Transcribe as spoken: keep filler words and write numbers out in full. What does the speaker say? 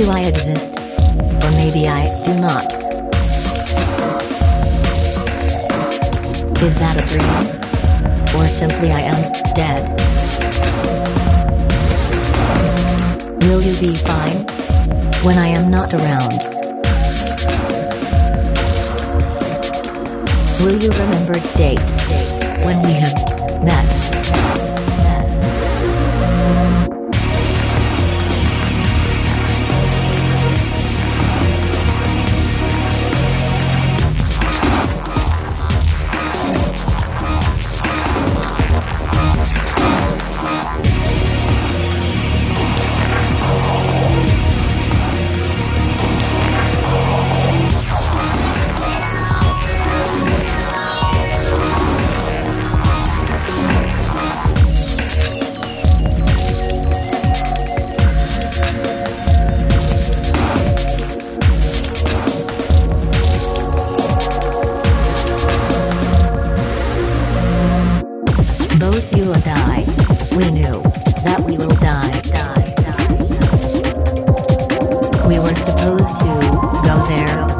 Do I exist? Or maybe I do not. Is that a dream? Or simply I am dead? Will you be fine when I am not around? Will you remember date when we have met? Both you and I, we knew that we will die, die, die, die. We were supposed to go there.